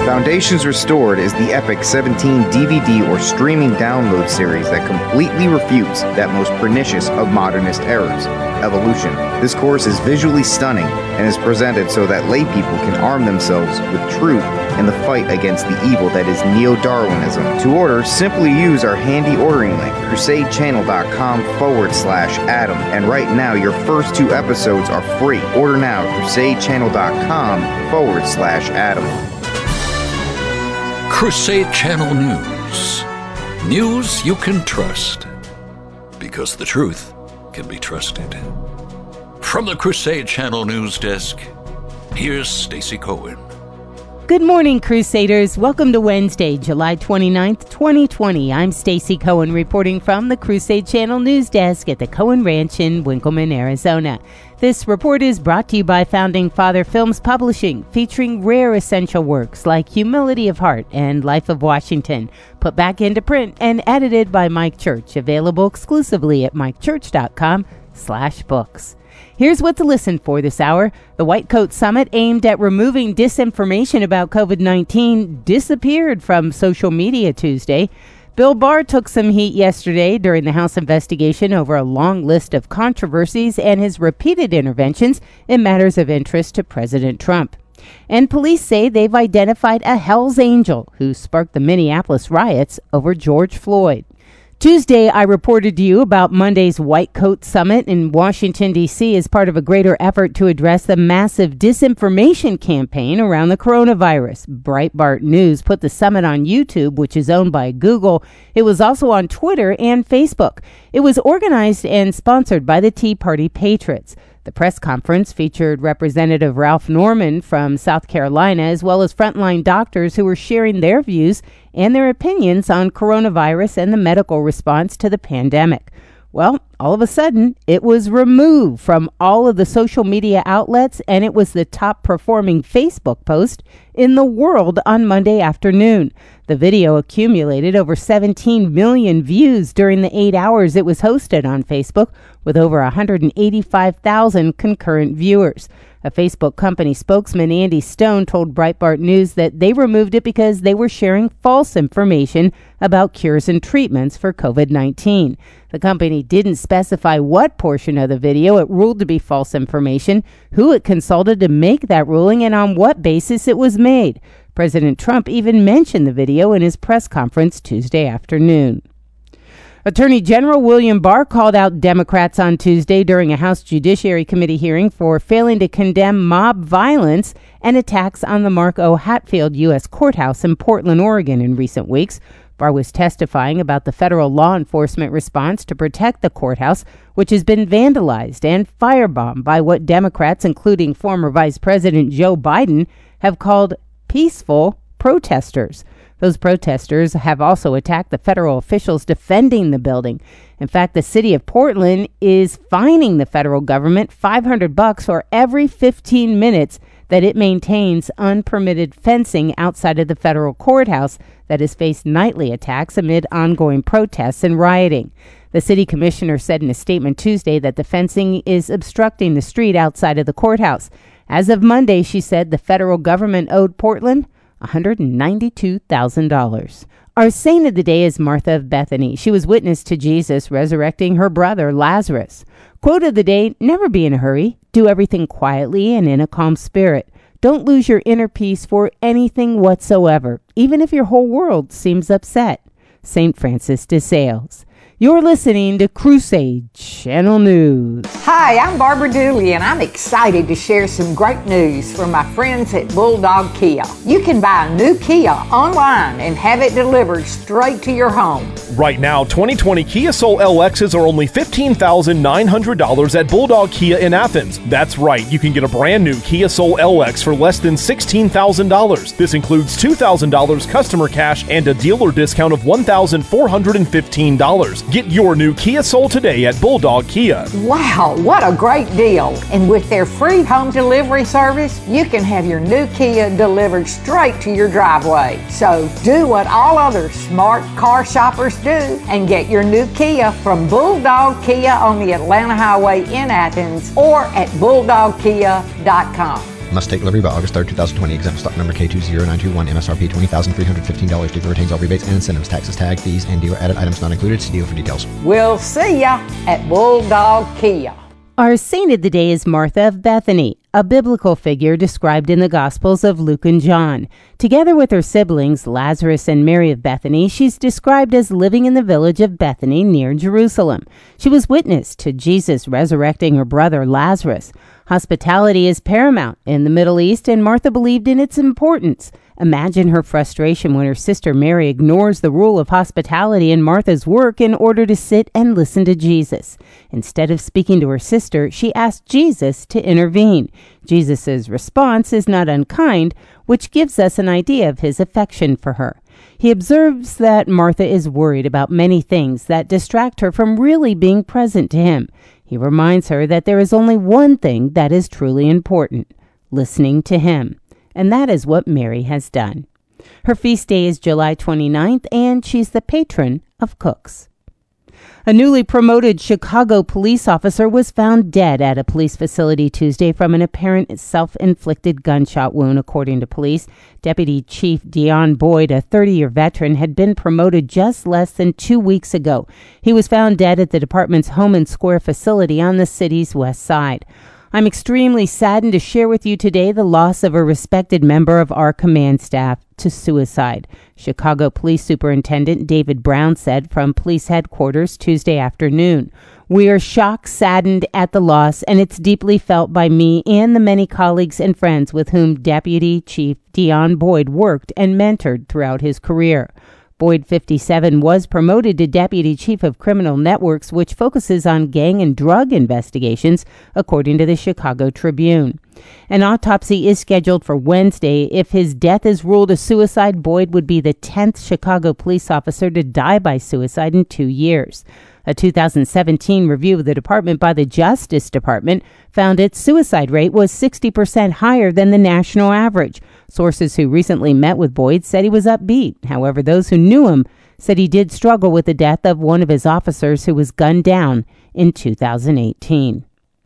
Foundations Restored is the epic 17 DVD or streaming download series that completely refutes that most pernicious of modernist errors, evolution. This course is visually stunning and is presented so that lay people can arm themselves with truth in the fight against the evil that is neo-Darwinism. To order, simply use our handy ordering link, crusadechannel.com/Adam. And right now, your first 2 episodes are free. Order now, crusadechannel.com/Adam. Crusade Channel News. News you can trust. Because the truth can be trusted. From the Crusade Channel News Desk, here's Stacy Cohen. Good morning, Crusaders. Welcome to Wednesday, July 29th, 2020. I'm Stacy Cohen reporting from the Crusade Channel News Desk at the Cohen Ranch in Winkleman, Arizona. This report is brought to you by Founding Father Films Publishing, featuring rare essential works like Humility of Heart and Life of Washington, put back into print and edited by Mike Church, available exclusively at mikechurch.com/books. Here's what to listen for this hour. The White Coat Summit aimed at removing disinformation about COVID-19 disappeared from social media Tuesday. Bill Barr took some heat yesterday during the House investigation over a long list of controversies and his repeated interventions in matters of interest to President Trump. And police say they've identified a Hell's Angel who sparked the Minneapolis riots over George Floyd. Tuesday, I reported to you about Monday's White Coat Summit in Washington, D.C. as part of a greater effort to address the massive disinformation campaign around the coronavirus. Breitbart News put the summit on YouTube, which is owned by Google. It was also on Twitter and Facebook. It was organized and sponsored by the Tea Party Patriots. The press conference featured Representative Ralph Norman from South Carolina, as well as frontline doctors who were sharing their views and their opinions on coronavirus and the medical response to the pandemic. Well, all of a sudden, it was removed from all of the social media outlets, and it was the top performing Facebook post in the world on Monday afternoon. The video accumulated over 17 million views during the 8 hours it was hosted on Facebook, with over 185,000 concurrent viewers. A Facebook company spokesman, Andy Stone, told Breitbart News that they removed it because they were sharing false information about cures and treatments for COVID-19. The company didn't specify what portion of the video it ruled to be false information, who it consulted to make that ruling, and on what basis it was made. President Trump even mentioned the video in his press conference Tuesday afternoon. Attorney General William Barr called out Democrats on Tuesday during a House Judiciary Committee hearing for failing to condemn mob violence and attacks on the Mark O. Hatfield U.S. Courthouse in Portland, Oregon in recent weeks. Barr was testifying about the federal law enforcement response to protect the courthouse, which has been vandalized and firebombed by what Democrats, including former Vice President Joe Biden, have called peaceful protesters. Those protesters have also attacked the federal officials defending the building. In fact, the city of Portland is fining the federal government $500 for every 15 minutes that it maintains unpermitted fencing outside of the federal courthouse that has faced nightly attacks amid ongoing protests and rioting. The city commissioner said in a statement Tuesday that the fencing is obstructing the street outside of the courthouse. As of Monday, she said the federal government owed Portland $192,000. Our saint of the day is Martha of Bethany. She was witness to Jesus resurrecting her brother Lazarus. Quote of the day, never be in a hurry. Do everything quietly and in a calm spirit. Don't lose your inner peace for anything whatsoever, even if your whole world seems upset. St. Francis de Sales. You're listening to Crusade Channel News. Hi, I'm Barbara Dooley, and I'm excited to share some great news from my friends at Bulldog Kia. You can buy a new Kia online and have it delivered straight to your home. Right now, 2020 Kia Soul LXs are only $15,900 at Bulldog Kia in Athens. That's right, you can get a brand new Kia Soul LX for less than $16,000. This includes $2,000 customer cash and a dealer discount of $1,415. Get your new Kia Soul today at Bulldog Kia. Wow, what a great deal. And with their free home delivery service, you can have your new Kia delivered straight to your driveway. So do what all other smart car shoppers do and get your new Kia from Bulldog Kia on the Atlanta Highway in Athens or at bulldogkia.com. Must take delivery by August 3rd, 2020. Exempt stock number K20921. MSRP $20,315. Dealer retains all rebates and incentives. Taxes, tag, fees, and dealer added items not included. See dealer for details. We'll see ya at Bulldog Kia. Our saint of the day is Martha of Bethany, a biblical figure described in the Gospels of Luke and John. Together with her siblings, Lazarus and Mary of Bethany, she's described as living in the village of Bethany near Jerusalem. She was witness to Jesus resurrecting her brother Lazarus. Hospitality is paramount in the Middle East, and Martha believed in its importance. Imagine her frustration when her sister Mary ignores the rule of hospitality in Martha's work in order to sit and listen to Jesus. Instead of speaking to her sister, she asked Jesus to intervene. Jesus' response is not unkind, which gives us an idea of his affection for her. He observes that Martha is worried about many things that distract her from really being present to him. He reminds her that there is only one thing that is truly important: listening to him. And that is what Mary has done. Her feast day is July 29th, and she's the patron of cooks. A newly promoted Chicago police officer was found dead at a police facility Tuesday from an apparent self-inflicted gunshot wound, according to police. Deputy Chief Deon Boyd, a 30-year veteran, had been promoted just less than 2 weeks ago. He was found dead at the department's Home and Square facility on the city's west side. I'm extremely saddened to share with you today the loss of a respected member of our command staff to suicide, Chicago Police Superintendent David Brown said from police headquarters Tuesday afternoon. We are shocked, saddened at the loss, and it's deeply felt by me and the many colleagues and friends with whom Deputy Chief Deon Boyd worked and mentored throughout his career. Boyd, 57, was promoted to Deputy Chief of Criminal Networks, which focuses on gang and drug investigations, according to the Chicago Tribune. An autopsy is scheduled for Wednesday. If his death is ruled a suicide, Boyd would be the 10th Chicago police officer to die by suicide in 2 years. A 2017 review of the department by the Justice Department found its suicide rate was 60% higher than the national average. Sources who recently met with Boyd said he was upbeat. However, those who knew him said he did struggle with the death of one of his officers who was gunned down in 2018.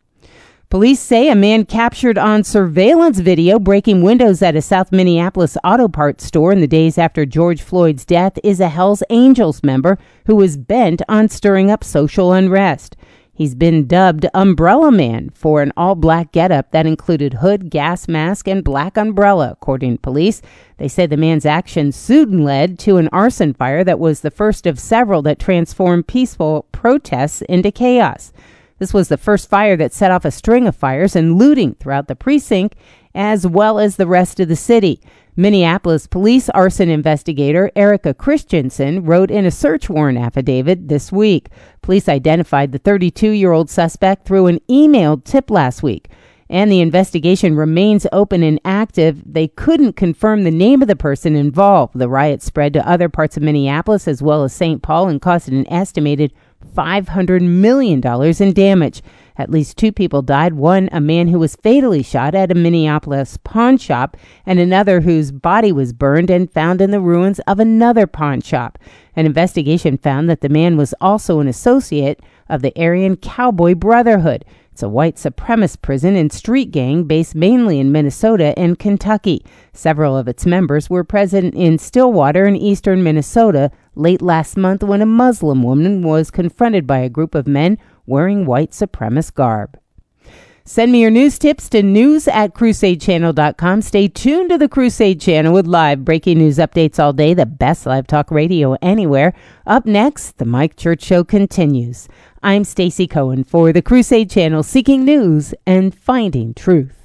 Police say a man captured on surveillance video breaking windows at a South Minneapolis auto parts store in the days after George Floyd's death is a Hells Angels member who is bent on stirring up social unrest. He's been dubbed Umbrella Man for an all-black getup that included hood, gas mask, and black umbrella, according to police. They say the man's actions soon led to an arson fire that was the first of several that transformed peaceful protests into chaos. This was the first fire that set off a string of fires and looting throughout the precinct, as well as the rest of the city. Minneapolis police arson investigator Erica Christensen wrote in a search warrant affidavit this week. Police identified the 32-year-old suspect through an emailed tip last week, and the investigation remains open and active. They couldn't confirm the name of the person involved. The riot spread to other parts of Minneapolis as well as St. Paul and caused an estimated $500 million in damage. At least 2 people died, one a man who was fatally shot at a Minneapolis pawn shop, and another whose body was burned and found in the ruins of another pawn shop. An investigation found that the man was also an associate of the Aryan Cowboy Brotherhood. It's a white supremacist prison and street gang based mainly in Minnesota and Kentucky. Several of its members were present in Stillwater in eastern Minnesota late last month when a Muslim woman was confronted by a group of men wearing white supremacist garb. Send me your news tips to news@crusadechannel.com. Stay tuned to the Crusade Channel with live breaking news updates all day, the best live talk radio anywhere. Up next, the Mike Church Show continues. I'm Stacey Cohen for the Crusade Channel, seeking news and finding truth.